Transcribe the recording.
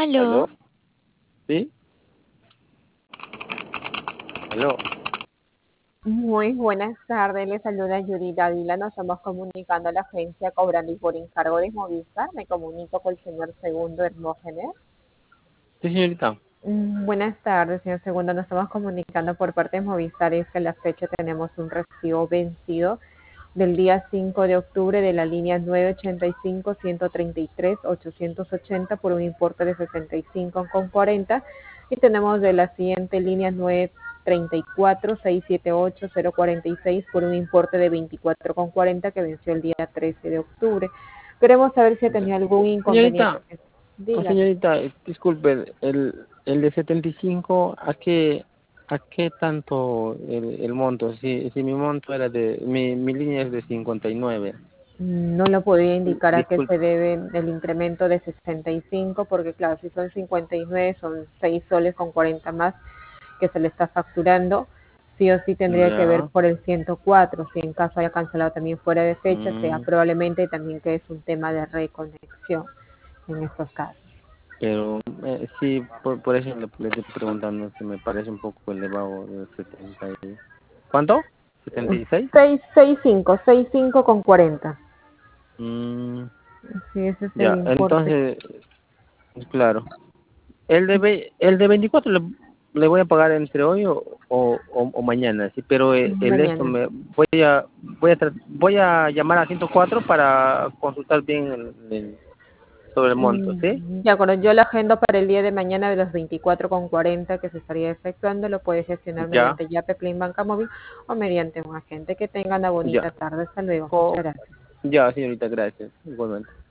¿Aló? ¿Aló? ¿Sí? ¿Aló? Muy buenas tardes, le saluda Yuri Dávila. Nos estamos comunicando a la agencia cobrando y por encargo de Movistar. Me comunico con el señor Segundo Hermógenes. Sí, señorita. Buenas tardes, señor Segundo. Nos estamos comunicando por parte de Movistar. Es que a la fecha tenemos un recibo vencido del día 5 de octubre de la línea 985-133-880 por un importe de 65,40 y tenemos de la siguiente línea 934-678-046 por un importe de 24,40 que venció el día 13 de octubre. Queremos saber si Ya. tenía algún inconveniente. Señorita, Dígame. señorita, disculpe, el de 75, a qué tanto el monto? Si mi monto era mi línea es de 59. No lo podría indicar a qué Disculpe, se debe el incremento de 65, porque claro, si son 59, son 6 soles con 40 más que se le está facturando. Sí o sí tendría que ver ya. por el 104, si en caso haya cancelado también fuera de fecha, sea mm, probablemente también que es un tema de reconexión en estos casos. pero sí, por eso le estoy preguntando, si me parece un poco elevado de 70 y... ¿Cuánto? ¿76? 665 con 40. Mm, Sí, ese es el ya, importe. entonces, claro. El de 24 le voy a pagar entre hoy o mañana, sí, pero el de esto Mañana. voy a llamar a 104 para consultar bien sobre el monto, ¿sí? De acuerdo, yo la agendo para el día de mañana de los 24,40 que se estaría efectuando. Lo puede gestionar Ya, mediante Yape, Plin Banca Móvil o mediante un agente. Que tenga una ya. bonita tarde. Hasta luego. Muchas gracias. Ya, señorita, gracias, igualmente.